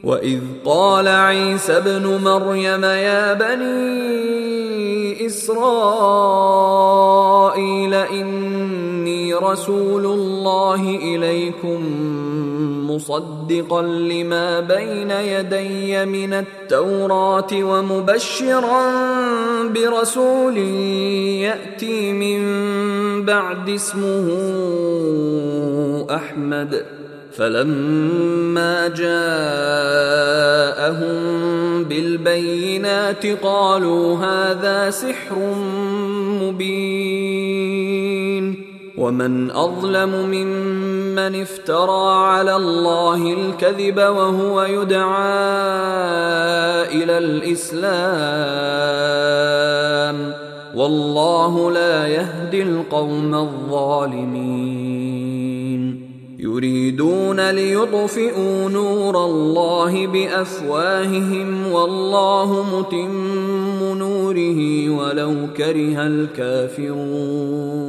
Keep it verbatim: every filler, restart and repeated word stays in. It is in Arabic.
وإذ قال عيسى ابن مريم يا بني إسرائيل إني رسول الله إليكم مصدقا لما بين يدي من التوراة ومبشرا برسول يأتي من بعد اسمه أحمد فلما جاءهم بالبينات قالوا هذا سحر مبين ومن أظلم ممن افترى على الله الكذب وهو يدعى إلى الإسلام والله لا يهدي القوم الظالمين يريدون ليطفئوا نور الله بأفواههم والله متم نوره ولو كره الكافرون